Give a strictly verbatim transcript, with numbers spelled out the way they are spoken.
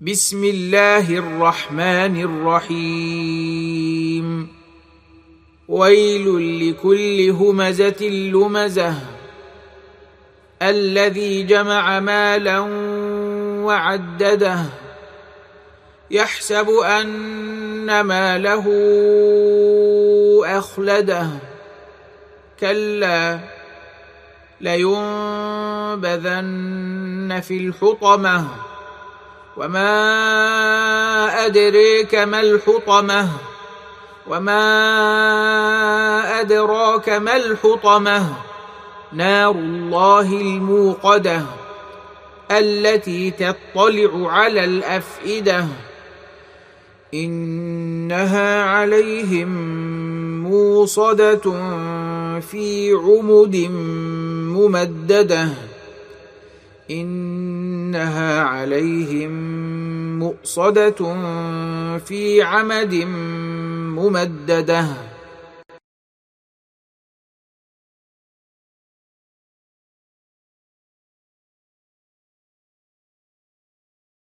بسم الله الرحمن الرحيم ويل لكل همزة لمزة الذي جمع مالا وعدده يحسب أن ماله أخلده كلا لينبذن في الحطمة وما أدريك ما الحطمة وما أدراك ما الحطمة نار الله الموقدة التي تطلع على الأفئدة إنها عليهم موصدة في عمد ممددة إنها عليهم مؤصدة في عمد ممددة